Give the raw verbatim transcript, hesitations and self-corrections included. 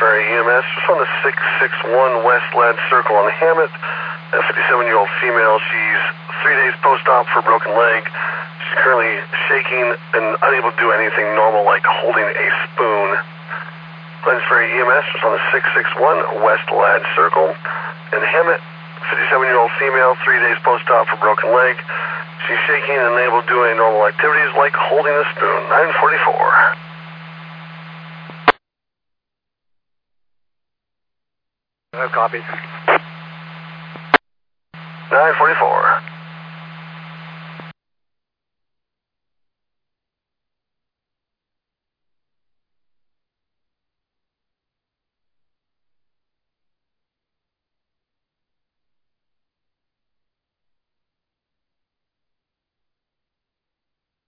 Ferry E M S, just on the six six one West Ladd Circle on Hammett. A fifty-seven-year-old female. She's three days post-op for a broken leg. She's currently shaking and unable to do anything normal like holding a spoon. Glens Ferry E M S, just on the six six one West Ladd Circle in Hammett. fifty-seven-year-old female, three days post-op for broken leg. She's shaking and unable to do any normal activities like holding a spoon. nine forty-four. No copy. nine forty-four.